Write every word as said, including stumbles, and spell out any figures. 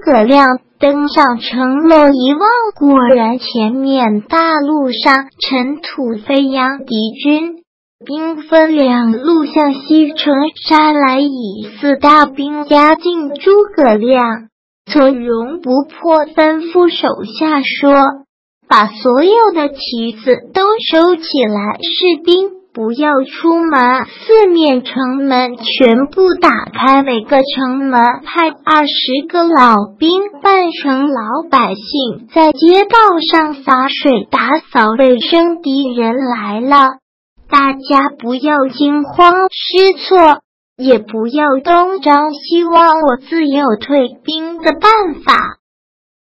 葛亮登上城楼一望，果然前面大路上尘土飞扬，敌军兵分两路向西城杀来，以四大兵压境。诸葛亮从容不迫，吩咐手下说：把所有的旗子都收起来，士兵不要出门，四面城门全部打开，每个城门派二十个老兵扮成老百姓，在街道上洒水打扫卫生。敌人来了，大家不要惊慌失措，也不要东张西望，我自有退兵的办法。